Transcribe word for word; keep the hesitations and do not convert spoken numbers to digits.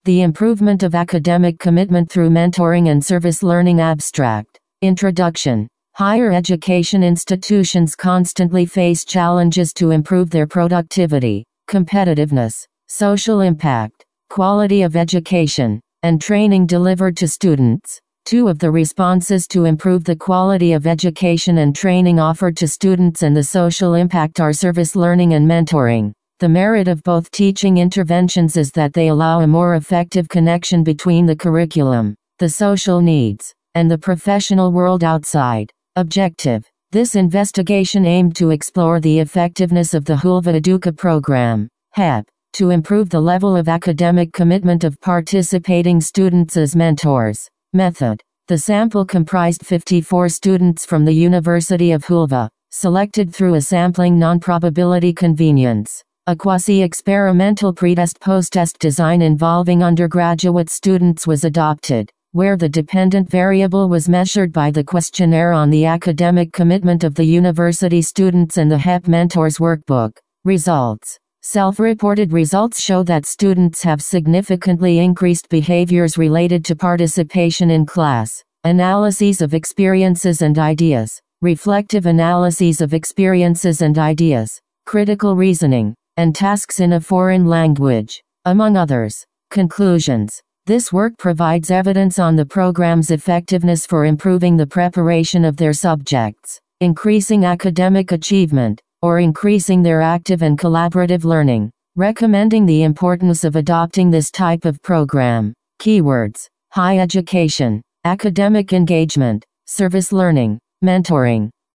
The improvement of academic commitment through mentoring and service learning. Abstract. Introduction. Higher education institutions constantly face challenges to improve their productivity, competitiveness, social impact, quality of education, and training delivered to students. Two of the responses to improve the quality of education and training offered to students and the social impact are service learning and mentoring. The merit of both teaching interventions is that they allow a more effective connection between the curriculum, the social needs, and the professional world outside. Objective. This investigation aimed to explore the effectiveness of the Hulva Educa program, H E P, to improve the level of academic commitment of participating students as mentors. Method. The sample comprised fifty-four students from the University of Hulva, selected through a sampling non-probability convenience. A quasi-experimental pretest-post-test design involving undergraduate students was adopted, where the dependent variable was measured by the questionnaire on the academic commitment of the university students and the H E P Mentors Workbook. Results. Self-reported results show that students have significantly increased behaviors related to participation in class, analyses of experiences and ideas, reflective analyses of experiences and ideas, critical reasoning, and tasks in a foreign language, among others. Conclusions. This work provides evidence on the program's effectiveness for improving the preparation of their subjects, increasing academic achievement, or increasing their active and collaborative learning, recommending the importance of adopting this type of program. Keywords: high education, academic engagement, service learning, mentoring.